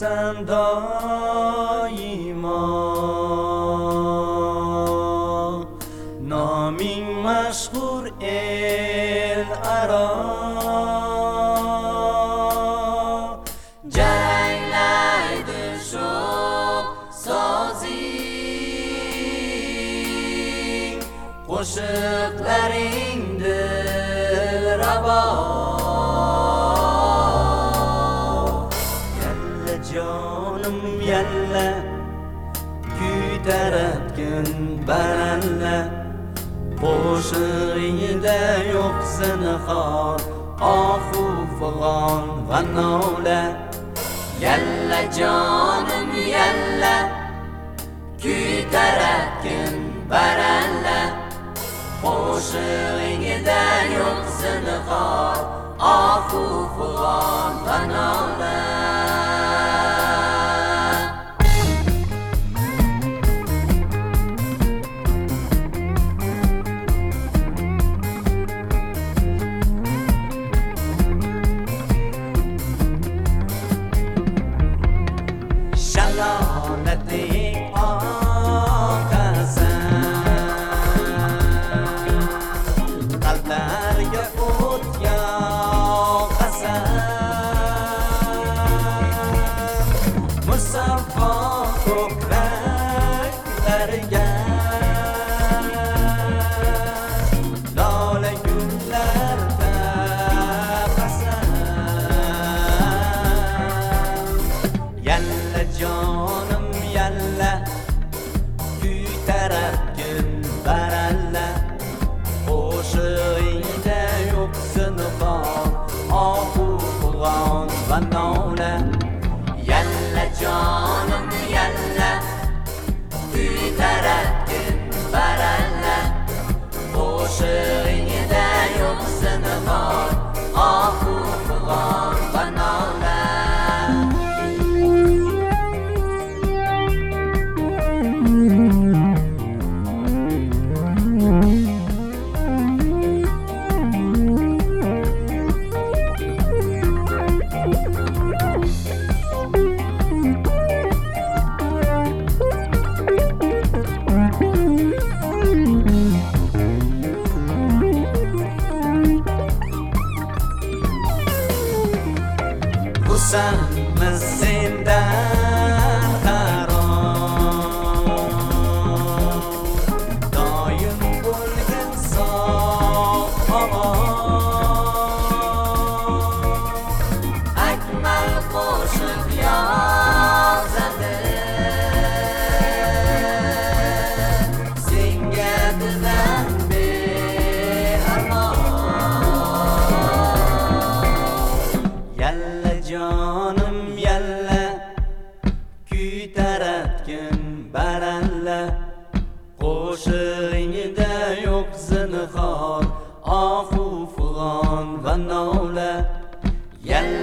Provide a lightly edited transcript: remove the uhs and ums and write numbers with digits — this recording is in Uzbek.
bo'lsan doimo, noming mashhur el aro. Jaranglaydi sho'x sozing, qo'shiqlaring dilrabo. Yalla jonim yalla, kuytaratgin baralla, qo'shig'ingda yo'q zinhor, ohu fig'on va nola. Yalla jonim yalla, kuytaratgin baralla, qo'shig'ingda yo'q zinhor, ohu fig'on va nola. Shalonating oqasan, qalblarga o't yoqasan, musaffo ko'kraklarga lola gullar taqasan. Yalla jonim yalla, kuytaratgin baralla, qo'shig'ingda yo'q zinhor, ohu fig'on va nola. Yalla jonim yalla, kuytaratgin baralla, qo'shig'ingda yo'q zinhor, ohu fig'on va nola. Xursandmiz sendan harom, doim bo'lgin sog' omon. Akmal qo'shiq yozadi, senga dilan bearmon. Yalla jonim yalla, kuytaratgin baralla, qo'shig'ingda yo'q zinhor, ohu fig'on va nola. Yalla